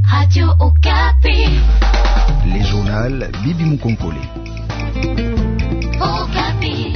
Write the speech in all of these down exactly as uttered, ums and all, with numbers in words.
Radio Okapi. Les journaux Bibi Mukonkole. Okapi.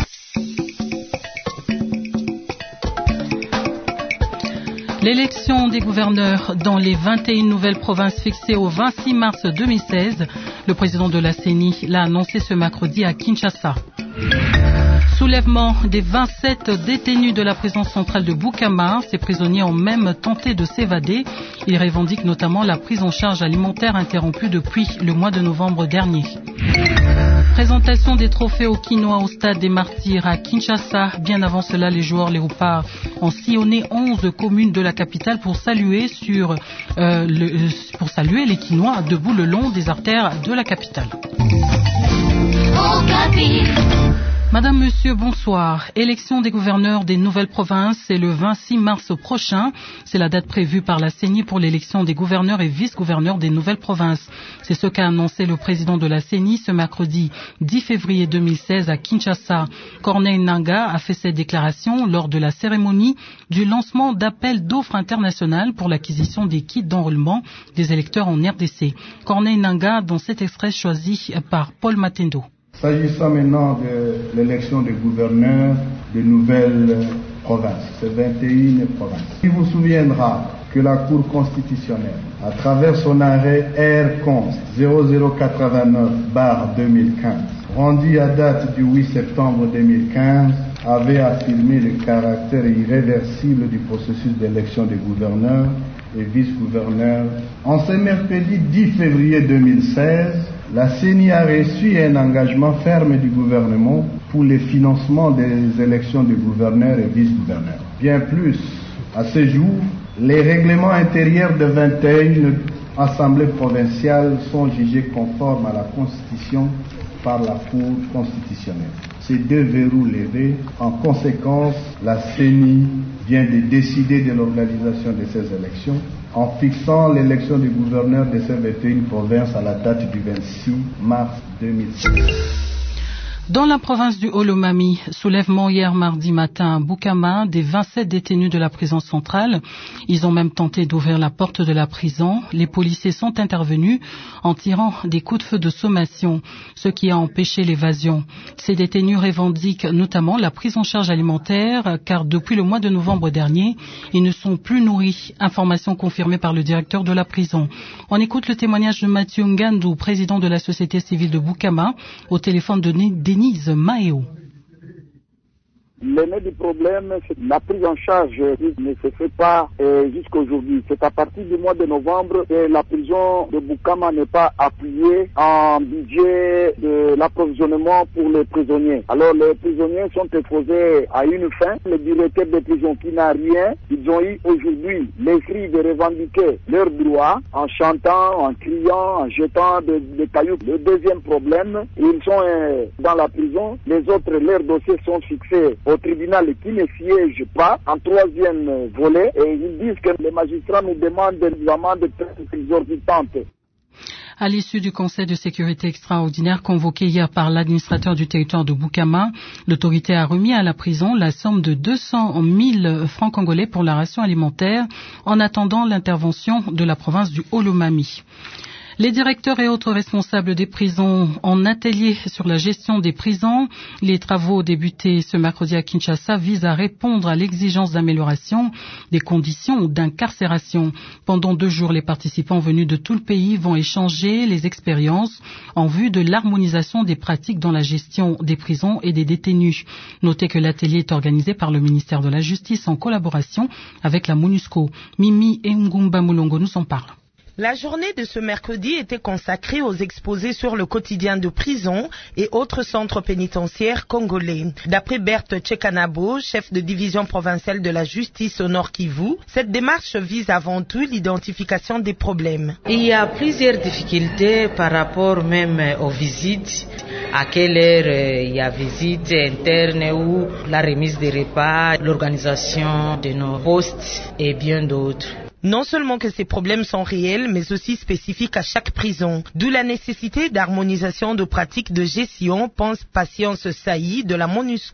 L'élection des gouverneurs dans les vingt et une nouvelles provinces fixées au vingt-six mars deux mille seize, le président de la C E N I l'a annoncé ce mercredi à Kinshasa. Soulèvement des vingt-sept détenus de la prison centrale de Bukama. Ces prisonniers ont même tenté de s'évader. Ils revendiquent notamment la prise en charge alimentaire interrompue depuis le mois de novembre dernier. Présentation des trophées au quinoa au stade des Martyrs à Kinshasa. Bien avant cela, les joueurs léopards ont sillonné onze communes de la capitale pour saluer, sur, euh, le, pour saluer les quinois debout le long des artères de la capitale. Madame, Monsieur, bonsoir. Élection des gouverneurs des nouvelles provinces, c'est le vingt-six mars prochain. C'est la date prévue par la C E N I pour l'élection des gouverneurs et vice-gouverneurs des nouvelles provinces. C'est ce qu'a annoncé le président de la C E N I ce mercredi dix février deux mille seize à Kinshasa. Corneille Nangaa a fait cette déclaration lors de la cérémonie du lancement d'appels d'offres internationales pour l'acquisition des kits d'enrôlement des électeurs en R D C. Corneille Nangaa dans cet extrait choisi par Paul Matendo. S'agissant maintenant de l'élection des gouverneurs des nouvelles provinces, c'est vingt et une provinces. Il vous souviendra que la Cour constitutionnelle, à travers son arrêt R const zéro zéro quatre-vingt-neuf barre deux mille quinze, rendu à date du huit septembre deux mille quinze, avait affirmé le caractère irréversible du processus d'élection des gouverneurs et vice-gouverneurs. En ce mercredi dix février deux mille seize, la C E N I a reçu un engagement ferme du gouvernement pour le financement des élections de gouverneurs et vice-gouverneurs. Bien plus, à ce jour, les règlements intérieurs de vingt et une assemblées provinciales sont jugés conformes à la Constitution par la Cour constitutionnelle. Ces deux verrous levés, en conséquence, la C E N I vient de décider de l'organisation de ces élections en fixant l'élection du gouverneur de ces vingt et une provinces à la date du vingt-six mars deux mille seize. Dans la province du Olomami, soulèvement hier mardi matin à Bukama des vingt-sept détenus de la prison centrale. Ils ont même tenté d'ouvrir la porte de la prison. Les policiers sont intervenus en tirant des coups de feu de sommation, ce qui a empêché l'évasion. Ces détenus revendiquent notamment la prise en charge alimentaire, car depuis le mois de novembre dernier, ils ne sont plus nourris. Information confirmée par le directeur de la prison. On écoute le témoignage de Mathieu Ngandou, président de la société civile de Bukama, au téléphone de Denise Maéo. Le nez du problème, c'est la prise en charge qui ne se fait pas euh, jusqu'à aujourd'hui. C'est à partir du mois de novembre que la prison de Bukama n'est pas appuyée en budget de l'approvisionnement pour les prisonniers. Alors les prisonniers sont exposés à une faim. Le directeur de prison qui n'a rien, ils ont eu aujourd'hui les cris de revendiquer leurs droits en chantant, en criant, en jetant des de cailloux. Le deuxième problème, ils sont euh, dans la prison. Les autres, leurs dossiers sont fixés au tribunal qui ne siège pas en troisième volet et ils disent que les magistrats nous demandent des amendes très exorbitantes. À l'issue du Conseil de sécurité extraordinaire convoqué hier par l'administrateur du territoire de Bukama, l'autorité a remis à la prison la somme de deux cent mille francs congolais pour la ration alimentaire en attendant l'intervention de la province du Olomami. Les directeurs et autres responsables des prisons en atelier sur la gestion des prisons. Les travaux débutés ce mercredi à Kinshasa visent à répondre à l'exigence d'amélioration des conditions d'incarcération. Pendant deux jours, les participants venus de tout le pays vont échanger les expériences en vue de l'harmonisation des pratiques dans la gestion des prisons et des détenus. Notez que l'atelier est organisé par le ministère de la Justice en collaboration avec la MONUSCO. Mimi Ngumba Mulongo nous en parle. La journée de ce mercredi était consacrée aux exposés sur le quotidien de prison et autres centres pénitentiaires congolais. D'après Berthe Tchekanabo, chef de division provinciale de la justice au Nord Kivu, cette démarche vise avant tout l'identification des problèmes. Il y a plusieurs difficultés par rapport même aux visites. À quelle heure il y a visite interne ou la remise des repas, l'organisation de nos postes et bien d'autres. Non seulement que ces problèmes sont réels, mais aussi spécifiques à chaque prison. D'où la nécessité d'harmonisation de pratiques de gestion, pense Patience Saï de la MONUSCO.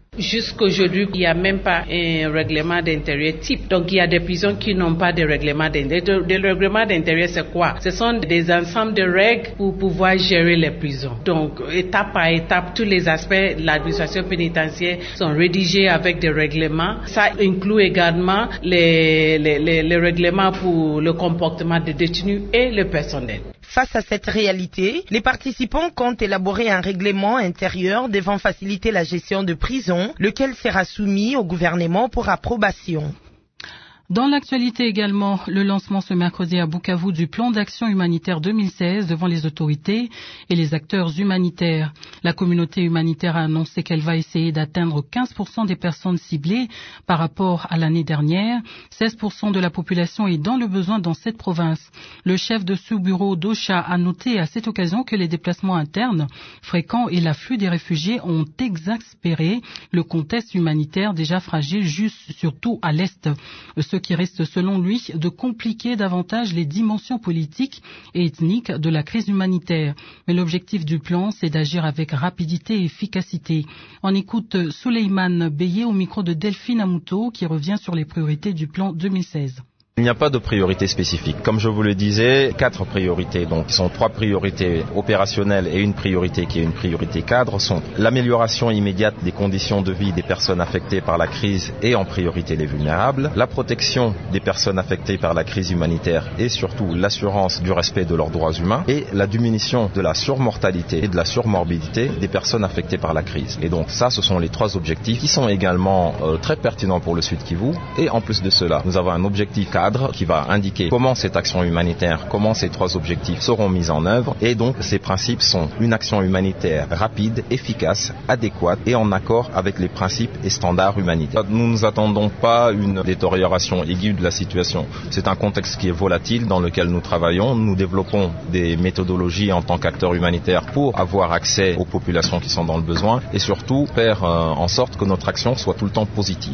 Jusqu'aujourd'hui, il n'y a même pas un règlement d'intérieur type. Donc, il y a des prisons qui n'ont pas de règlement d'intérieur. Le règlement d'intérieur, c'est quoi? Ce sont des ensembles de règles pour pouvoir gérer les prisons. Donc, étape par étape, tous les aspects de l'administration pénitentiaire sont rédigés avec des règlements. Ça inclut également les, les, les, les règlements pour le comportement des détenus et le personnel. Face à cette réalité, les participants comptent élaborer un règlement intérieur devant faciliter la gestion de prison, lequel sera soumis au gouvernement pour approbation. Dans l'actualité également, le lancement ce mercredi à Bukavu du plan d'action humanitaire deux mille seize devant les autorités et les acteurs humanitaires. La communauté humanitaire a annoncé qu'elle va essayer d'atteindre quinze pour cent des personnes ciblées par rapport à l'année dernière. seize pour cent de la population est dans le besoin dans cette province. Le chef de sous-bureau d'Ocha a noté à cette occasion que les déplacements internes fréquents et l'afflux des réfugiés ont exaspéré le contexte humanitaire déjà fragile, juste surtout à l'est. Ce qui reste selon lui de compliquer davantage les dimensions politiques et ethniques de la crise humanitaire. Mais l'objectif du plan, c'est d'agir avec rapidité et efficacité. On écoute Souleymane Beye au micro de Delphine Amouto qui revient sur les priorités du plan deux mille seize. Il n'y a pas de priorité spécifique. Comme je vous le disais, quatre priorités, donc qui sont trois priorités opérationnelles et une priorité qui est une priorité cadre, sont l'amélioration immédiate des conditions de vie des personnes affectées par la crise et en priorité les vulnérables, la protection des personnes affectées par la crise humanitaire et surtout l'assurance du respect de leurs droits humains et la diminution de la surmortalité et de la surmorbidité des personnes affectées par la crise. Et donc ça, ce sont les trois objectifs qui sont également euh, très pertinents pour le Sud Kivu. Et en plus de cela, nous avons un objectif cadre qui va indiquer comment cette action humanitaire, comment ces trois objectifs seront mis en œuvre. Et donc, ces principes sont une action humanitaire rapide, efficace, adéquate et en accord avec les principes et standards humanitaires. Nous ne nous attendons pas une détérioration aiguë de la situation. C'est un contexte qui est volatile dans lequel nous travaillons. Nous développons des méthodologies en tant qu'acteurs humanitaires pour avoir accès aux populations qui sont dans le besoin et surtout faire euh, en sorte que notre action soit tout le temps positive.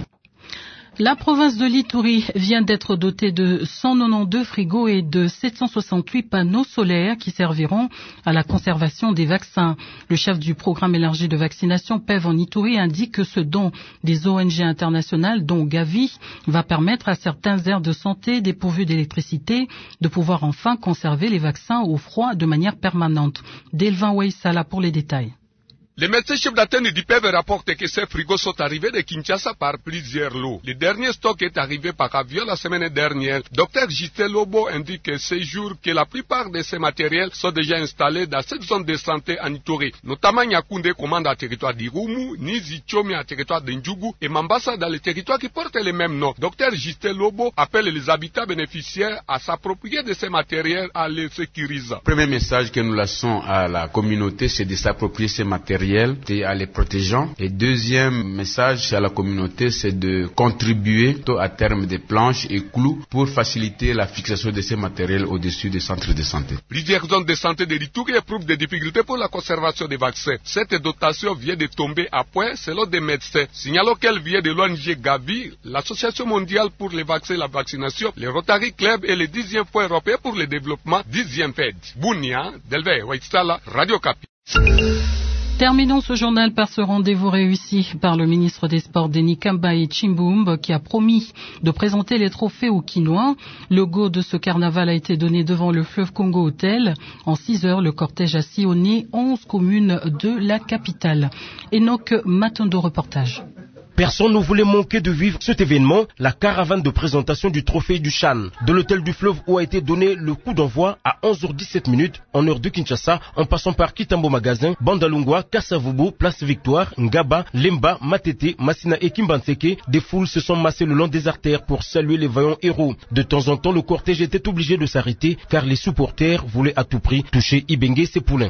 La province de l'Ituri vient d'être dotée de cent quatre-vingt-douze frigos et de sept cent soixante-huit panneaux solaires qui serviront à la conservation des vaccins. Le chef du programme élargi de vaccination P E V en Ituri indique que ce don des O N G internationales, dont Gavi, va permettre à certaines aires de santé dépourvues d'électricité de pouvoir enfin conserver les vaccins au froid de manière permanente. Delvin Weissala pour les détails. Les médecins chefs d'antenne du P E V rapportent que ces frigos sont arrivés de Kinshasa par plusieurs lots. Le dernier stock est arrivé par avion la semaine dernière. Docteur Justin Lobo indique ces jours que la plupart de ces matériels sont déjà installés dans cette zone de santé en Ituri. Notamment Nyakunde commande à territoire d'Irumu, Nizi Chomi à territoire d'Indjougou et Mambasa dans le territoire qui porte les mêmes noms. Docteur Justin Lobo appelle les habitants bénéficiaires à s'approprier de ces matériels à les sécuriser. Le premier message que nous laissons à la communauté, c'est de s'approprier ces matériels et à les protégeant. Et deuxième message à la communauté, c'est de contribuer à terme des planches et clous pour faciliter la fixation de ces matériels au-dessus des centres de santé. Plusieurs zones de santé de l'Ituri éprouvent des difficultés pour la conservation des vaccins. Cette dotation vient de tomber à point selon des médecins. Signalons qu'elle vient de l'O N G Gavi, l'Association mondiale pour les vaccins et la vaccination, le Rotary Club et le dixième Fonds européen pour le développement, dixième F E D. Bounia, Delvey, Waitsala, Radio Kapi. Terminons ce journal par ce rendez-vous réussi par le ministre des Sports Denis Kambaye Chimbumbe qui a promis de présenter les trophées aux Quinois. Le go de ce carnaval a été donné devant le fleuve Congo Hotel. En six heures, le cortège a sillonné onze communes de la capitale. Enoch Matondo, reportage. Personne ne voulait manquer de vivre cet événement, la caravane de présentation du trophée du Chan. De l'hôtel du fleuve où a été donné le coup d'envoi à onze heures dix-sept minutes en heure de Kinshasa, en passant par Kitambo Magasin, Bandalungwa, Kassavubu, Place Victoire, Ngaba, Lemba, Matete, Massina et Kimbanseke, des foules se sont massées le long des artères pour saluer les vaillants héros. De temps en temps, le cortège était obligé de s'arrêter car les supporters voulaient à tout prix toucher Ibenge ses poulains.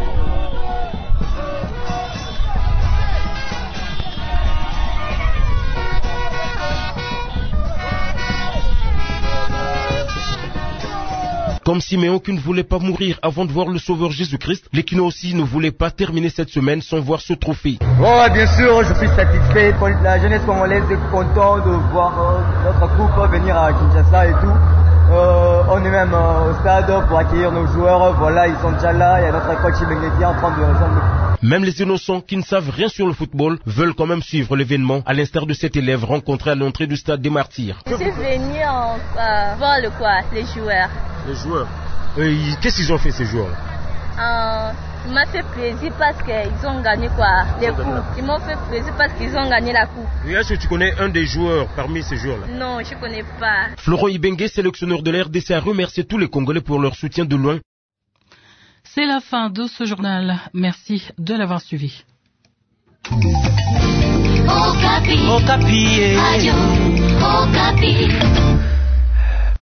Comme Siméon qui ne voulait pas mourir avant de voir le Sauveur Jésus-Christ, les Quinois aussi ne voulaient pas terminer cette semaine sans voir ce trophée. Bon, bien sûr, je suis satisfait. La jeunesse congolaise est contente de voir euh, notre groupe venir à Kinshasa et tout. Euh, on est même euh, au stade pour accueillir nos joueurs. Voilà, ils sont déjà là. Il y a notre coach Ibengeti en train de rejoindre. Même les innocents qui ne savent rien sur le football veulent quand même suivre l'événement, à l'instar de cet élève rencontré à l'entrée du stade des Martyrs. Je suis venu en, euh, voir le quoi, les joueurs. Les joueurs euh, Qu'est-ce qu'ils ont fait ces joueurs? euh, Il m'a fait plaisir parce qu'ils ont gagné quoi, les coupes. Ils m'ont fait plaisir parce qu'ils ont gagné la coupe. Et est-ce que tu connais un des joueurs parmi ces joueurs-là? Non, je ne connais pas. Florent Ibengue, sélectionneur de l'R D C, a remercié tous les Congolais pour leur soutien de loin. C'est la fin de ce journal. Merci de l'avoir suivi. Okapi. Okapi. Radio Okapi.